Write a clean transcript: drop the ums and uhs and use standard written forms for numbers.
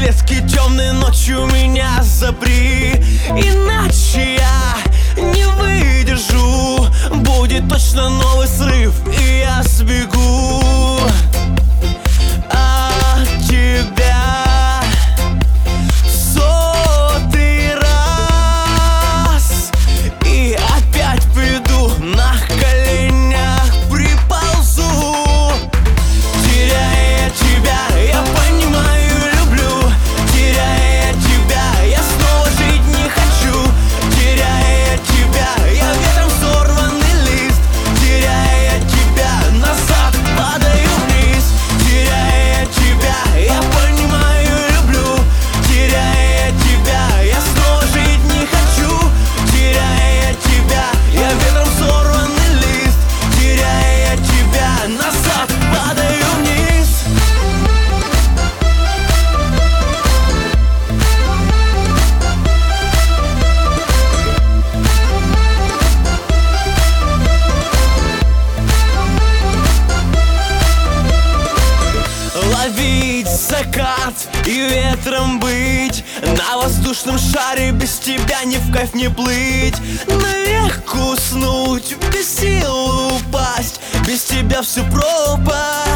таблетки темной ночью меня запри, иначе я не выдержу. Будет точно новый срыв, и я сбегу от тебя в 100-й раз. И опять приду, на коленях приползу. Теряя тебя, я понимаю, люблю. Теряя тебя, я снова жить не хочу. Теряя тебя, я ветром сорванный лист. Теряя тебя, назад падаю вниз. Теряя тебя, я понимаю, люблю. Теряя тебя, я снова жить не хочу. Теряя тебя, я ветром сорванный лист. Теряя тебя, назад падаю вниз. Ловить закат и ветром быть, на воздушном шаре без тебя ни в кайф не плыть. Навек уснуть, без сил упасть, без тебя всю пропасть.